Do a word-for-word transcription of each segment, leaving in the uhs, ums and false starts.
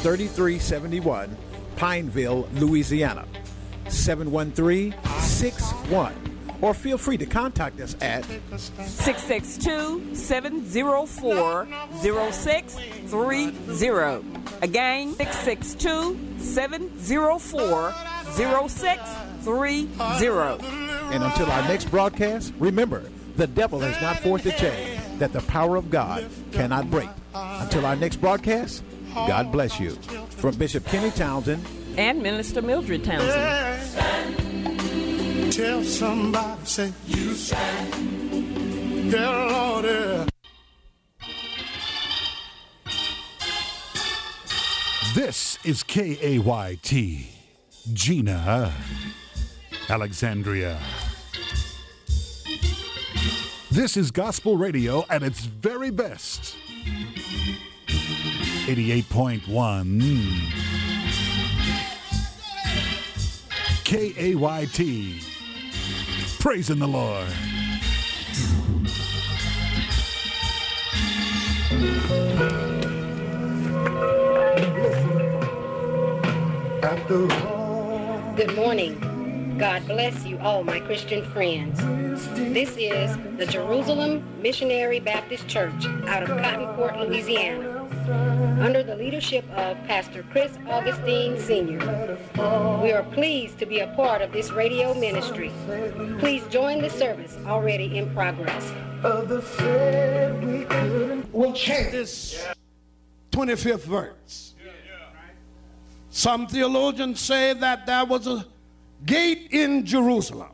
thirty-three seventy-one, Pineville, Louisiana. seven one three, six one. Or feel free to contact us at six six two, seven zero four, zero six three zero. Again, six six two, seven zero four, zero six three zero. And until our next broadcast, remember, the devil has not forced a chain that the power of God cannot break. Until our next broadcast, God bless you. From Bishop Kenny Townsend and Minister Mildred Townsend. Tell somebody, say, you stand. Yeah, Lord, yeah. This is K A Y T, Gina, Alexandria. This is gospel radio at its very best. eighty-eight point one K A Y T. Praising the Lord. Good morning. God bless you all, my Christian friends. This is the Jerusalem Missionary Baptist Church out of Cotton Court, Louisiana, under the leadership of Pastor Chris Augustine, Senior We are pleased to be a part of this radio ministry. Please join the service already in progress. We'll chant this twenty-fifth verse. Some theologians say that there was a gate in Jerusalem,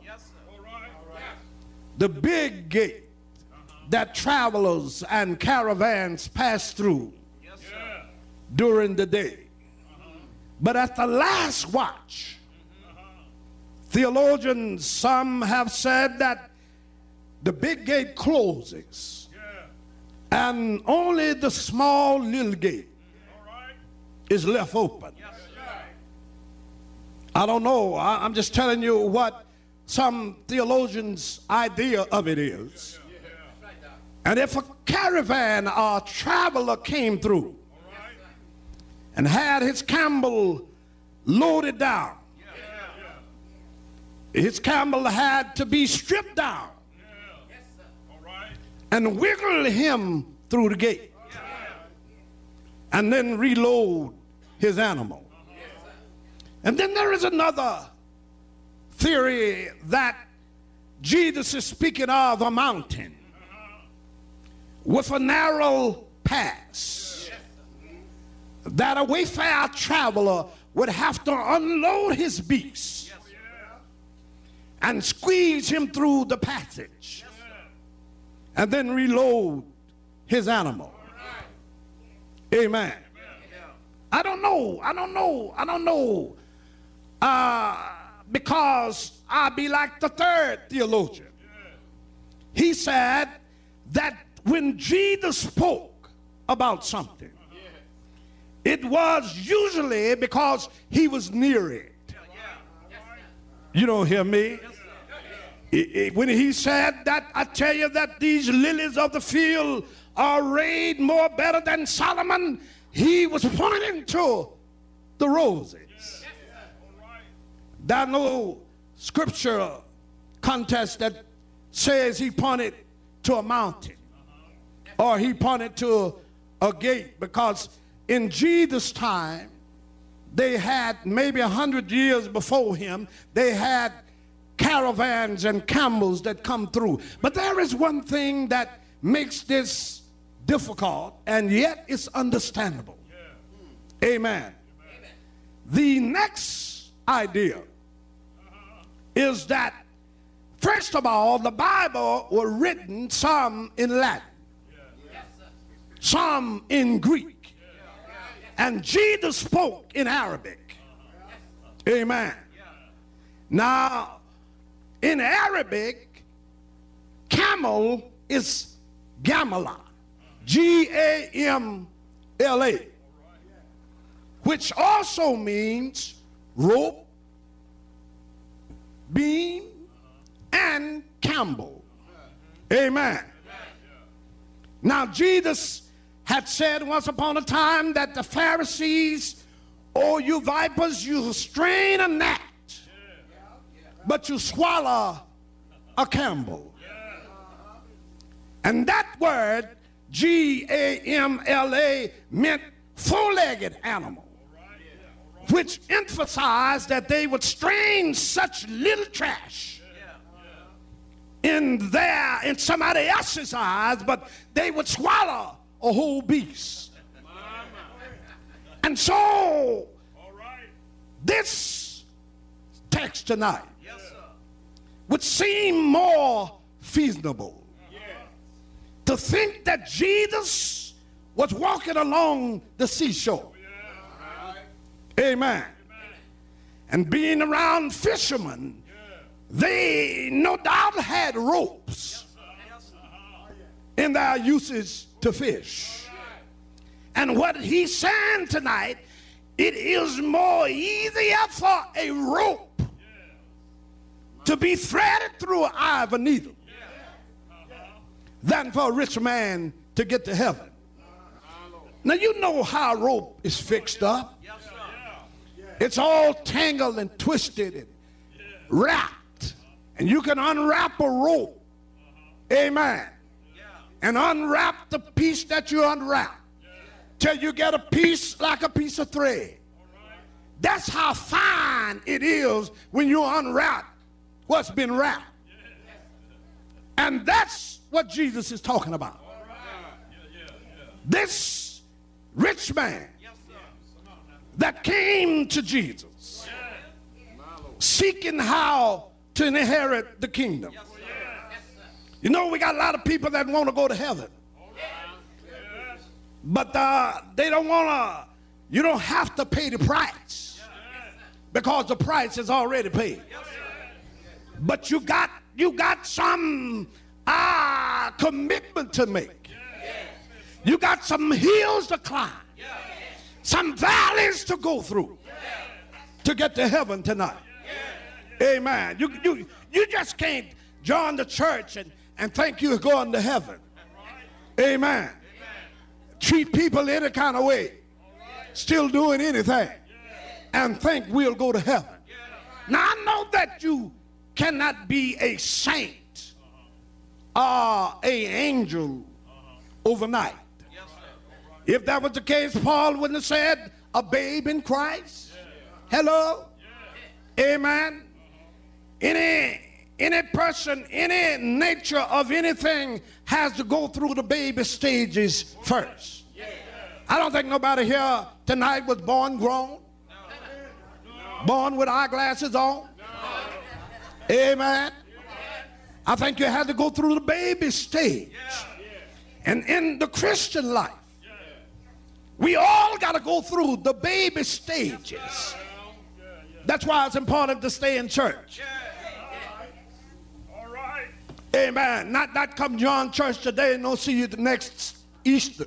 the big gate that travelers and caravans pass through during the day. But at the last watch, theologians, some have said that the big gate closes and only the small little gate is left open. I don't know. I, I'm just telling you what some theologians' idea of it is. And if a caravan or a traveler came through and had his camel loaded down, his camel had to be stripped down and wiggle him through the gate and then reload his animal. And then there is another theory that Jesus is speaking of a mountain with a narrow pass that a wayfarer traveler would have to unload his beast and squeeze him through the passage and then reload his animal. Amen. I don't know. I don't know. I don't know. Uh, because I'll be like the third theologian. He said that when Jesus spoke about something, it was usually because he was near it. You don't hear me? It, it, when he said that, I tell you that these lilies of the field are arrayed more better than Solomon, he was pointing to the roses. There's no scripture contest that says he pointed to a mountain or he pointed to a gate, because in Jesus' time, they had maybe a hundred years before him, they had caravans and camels that come through. But there is one thing that makes this difficult, and yet it's understandable. Yeah. Amen. Amen. The next idea is that, first of all, the Bible was written some in Latin, some in Greek, and Jesus spoke in Arabic. Amen. Now, in Arabic, camel is gamala, G A M L A, which also means rope, beam, and camel. Amen. Now, Jesus had said once upon a time that the Pharisees, oh, you vipers, you strain a gnat, but you swallow a camel. And that word, G A M L A, meant four-legged animal, which emphasized that they would strain such little trash in their, in somebody else's eyes, but they would swallow a whole beast. And so, this text tonight would seem more feasible to think that Jesus was walking along the seashore. Amen. And being around fishermen, they no doubt had ropes in their uses to fish. And what he's saying tonight, it is more easier for a rope to be threaded through an eye of a needle than for a rich man to get to heaven. Now you know how a rope is fixed up. It's all tangled and twisted and wrapped. And you can unwrap a rope. Amen. And unwrap the piece that you unwrap till you get a piece like a piece of thread. That's how fine it is when you unwrap what's been wrapped. And that's what Jesus is talking about. This rich man that came to Jesus seeking how to inherit the kingdom. You know, we got a lot of people that want to go to heaven, but uh, they don't want to, you don't have to pay the price because the price is already paid. But you got, you got some uh, commitment to make. You got some hills to climb, some valleys to go through to get to heaven tonight. Amen. You, you, you just can't join the church and, and think you're going to heaven. Amen. Treat people any kind of way, still doing anything, and think we'll go to heaven. Now I know that you cannot be a saint or a angel overnight. If that was the case, Paul wouldn't have said a babe in Christ. Hello? Amen. Any, any person, any nature of anything has to go through the baby stages first. I don't think nobody here tonight was born grown, born with eyeglasses on. Amen. I think you had to go through the baby stage. And in the Christian life, we all got to go through the baby stages. That's why it's important to stay in church. Amen. Not, not come join church today and don't see you the next Easter.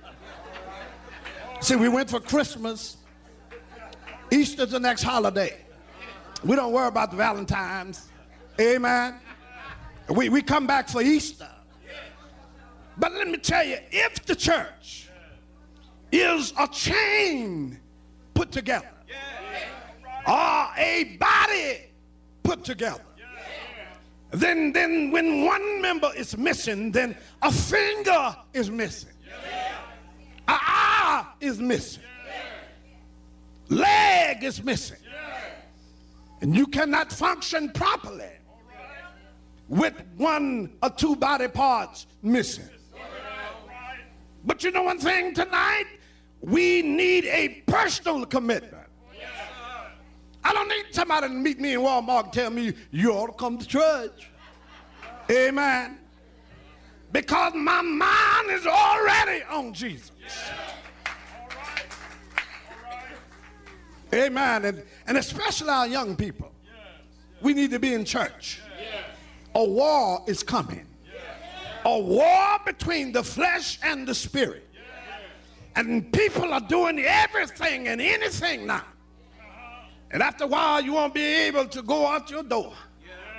See, we went for Christmas. Easter's the next holiday. We don't worry about the Valentine's. Amen. We, we come back for Easter. But let me tell you, if the church is a chain put together, or a body put together, then, then when one member is missing, then a finger is missing, an eye is missing, leg is missing, and you cannot function properly with one or two body parts missing. But you know one thing tonight? We need a personal commitment. I don't need somebody to meet me in Walmart and tell me you ought to come to church. Amen. Because my mind is already on Jesus. Amen. And, and especially our young people. We need to be in church. A war is coming. A war between the flesh and the spirit. And people are doing everything and anything now. And after a while, you won't be able to go out your door.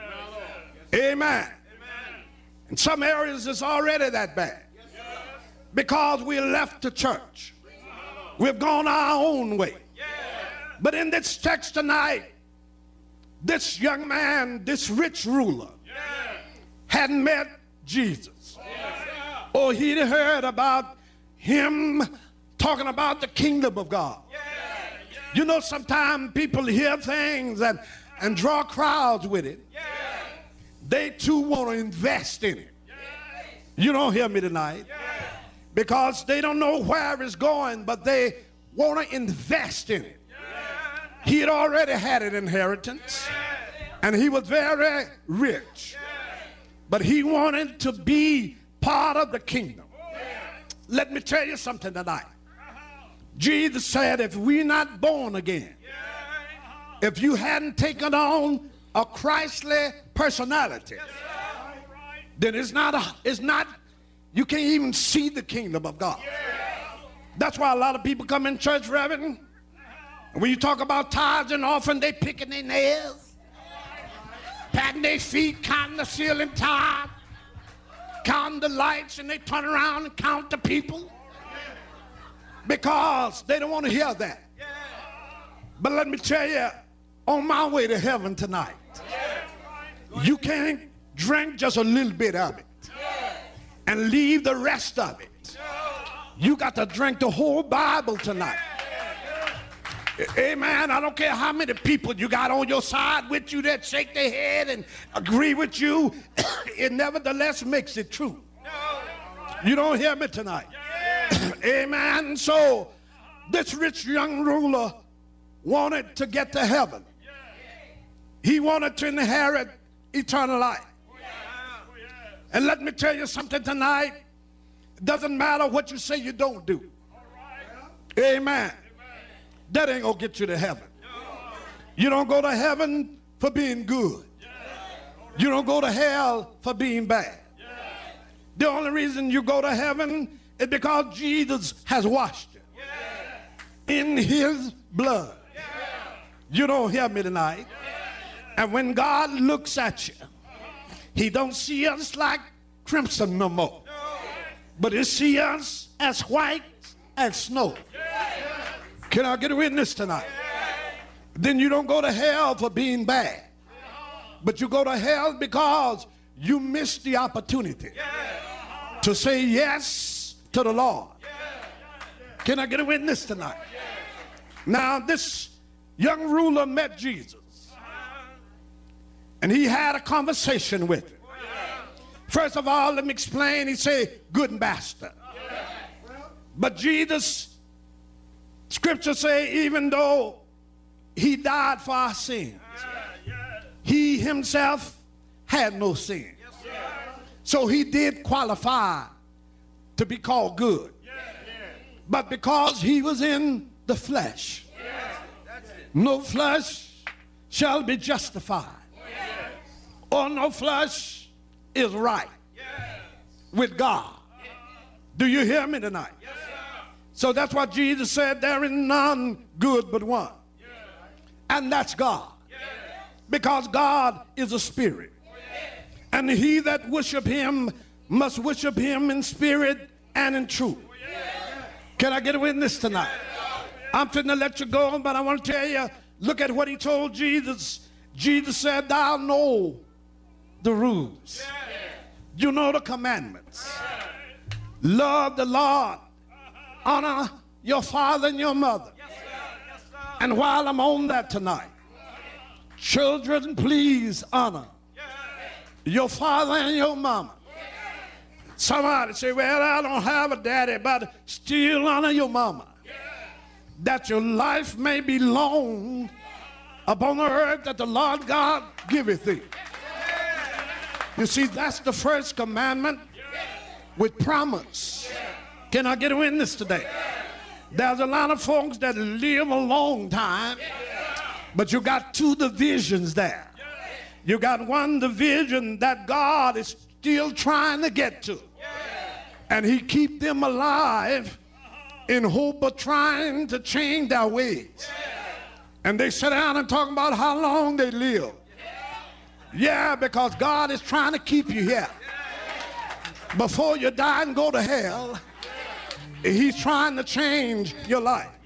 Amen. In some areas, it's already that bad. because we left the church. We've gone our own way. But in this text tonight, this young man, this rich ruler, had met Jesus. Or he'd heard about him talking about the kingdom of God. You know, sometimes people hear things and, and draw crowds with it. They too want to invest in it. You don't hear me tonight. Because they don't know where it's going, but they want to invest in it. He had already had an inheritance, and he was very rich. But he wanted to be part of the kingdom. Let me tell you something tonight. Jesus said, if we're not born again, if you hadn't taken on a Christly personality, then it's not, a, it's not, you can't even see the kingdom of God. That's why a lot of people come in church, Reverend, and when you talk about tithes and offering, they picking their nails, patting their feet, counting the ceiling tithe, counting the lights, and they turn around and count the people because they don't want to hear that. But let me tell you, on my way to heaven tonight, you can't drink just a little bit of it and leave the rest of it. You got to drink the whole Bible tonight. Amen. I don't care how many people you got on your side with you that shake their head and agree with you. It nevertheless makes it true. You don't hear me tonight. Amen. So this rich young ruler wanted to get to heaven. He wanted to inherit eternal life. And let me tell you something tonight. It doesn't matter what you say you don't do. Amen. That ain't gonna get you to heaven. You don't go to heaven for being good. You don't go to hell for being bad. The only reason you go to heaven is because Jesus has washed you in his blood. You don't hear me tonight. And when God looks at you, he don't see us like crimson no more, but he see us as white as snow. Can I get a witness tonight? Then you don't go to hell for being bad, but you go to hell because you missed the opportunity to say yes to the Lord. Can I get a witness tonight? Now this young ruler met Jesus, and he had a conversation with him. First of all, let me explain. He said, good master. But Jesus, scripture say, even though he died for our sins, he himself had no sin. So he did qualify to be called good. But because he was in the flesh, no flesh shall be justified, or no flesh is right with God. Do you hear me tonight? So that's why Jesus said there is none good but one, and that's God, because God is a spirit, and he that worship him must worship him in spirit and in truth. Can I get a witness tonight? I'm finna let you go, but I want to tell you, look at what he told Jesus. Jesus said, thou know the rules. You know the commandments. Love the Lord. Honor your father and your mother. And while I'm on that tonight, children, please honor your father and your mama. Somebody say, well, I don't have a daddy, but still honor your mama, that your life may be long upon the earth that the Lord God giveth thee. You see, that's the first commandment with promise. Can I get a witness today? There's a lot of folks that live a long time, but you got two divisions there. You got one division that God is still trying to get to, and he keep them alive in hope of trying to change their ways. And they sit down and talk about how long they live. Yeah, because God is trying to keep you here. Before you die and go to hell, He's trying to change your life.